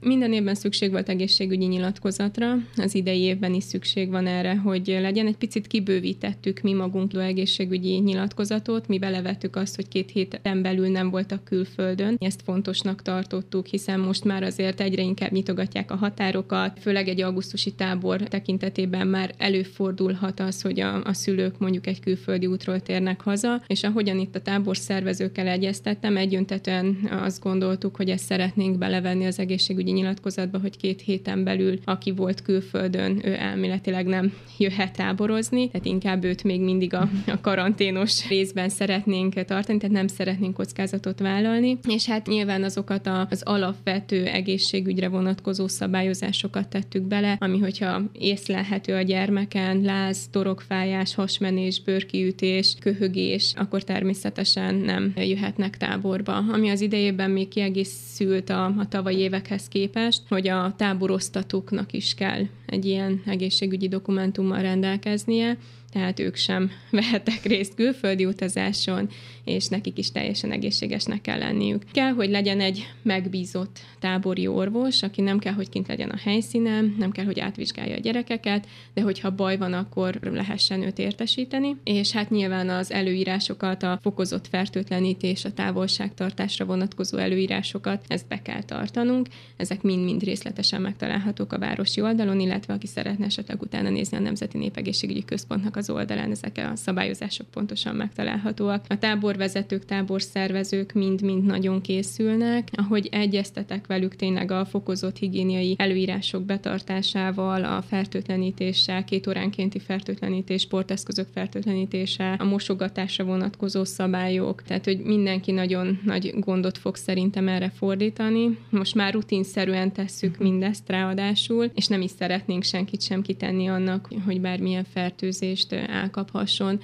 Minden évben szükség volt egészségügyi nyilatkozatra, az idei évben is szükség van erre, hogy legyen. Egy picit kibővítettük mi magunk egészségügyi nyilatkozatot, mi belevettük azt, hogy 2 héten belül nem voltak külföldön. Ezt fontosnak tartottuk, hiszen most már azért egyre inkább nyitogatják a határokat, főleg egy augusztusi tábor tekintetében már előfordulhat az, hogy a szülők mondjuk egy külföldi útról térnek haza, és ahogyan itt a tábor szervezőkkel egyeztettem, egyöntetően azt gondoltuk, hogy ezt szeretnénk belevenni az egészségügyi nyilatkozatba, hogy 2 héten belül, aki volt külföldön, ő elméletileg nem jöhet táborozni, tehát inkább őt még mindig a karanténos részben szeretnénk tartani, tehát nem szeretnénk kockázatot vállalni, és hát nyilván azokat az alapvető egészségügyre vonatkozó szabályozásokat tettük bele, ami hogyha észlelhető a gyermeken, láz, torokfájás, hasmenés, bőrkiütés, köhögés, akkor természetesen nem jöhetnek táborba. Ami az idejében még kiegészült a tavalyi évekhez képest, hogy a táborosztatóknak is kell egy ilyen egészségügyi dokumentummal rendelkeznie, tehát ők sem vehettek részt külföldi utazáson, és nekik is teljesen egészségesnek kell lenniük. Kell, hogy legyen egy megbízott tábori orvos, aki nem kell, hogy kint legyen a helyszínen, nem kell, hogy átvizsgálja a gyerekeket, de hogyha baj van, akkor lehessen őt értesíteni. És hát nyilván az előírásokat, a fokozott fertőtlenítés, a távolságtartásra vonatkozó előírásokat, ezt be kell tartanunk. Ezek mind-mind részletesen megtalálhatók a városi oldalon, illetve aki szeretne esetleg utána nézni a Nemzeti Népegészségügyi Központnak az oldalán, ezek a szabályozások pontosan megtalálhatóak. A táborvezetők, táborszervezők mind-mind nagyon készülnek. Ahogy egyeztetek velük tényleg a fokozott higiéniai előírások betartásával, a fertőtlenítéssel, 2 óránkénti fertőtlenítés, sporteszközök fertőtlenítése, a mosogatásra vonatkozó szabályok, tehát hogy mindenki nagyon nagy gondot fog szerintem erre fordítani. Most már rutinszerűen tesszük mindezt ráadásul, és nem is szeretnénk senkit sem kitenni annak, hogy bármilyen fertőzést elkaphasson.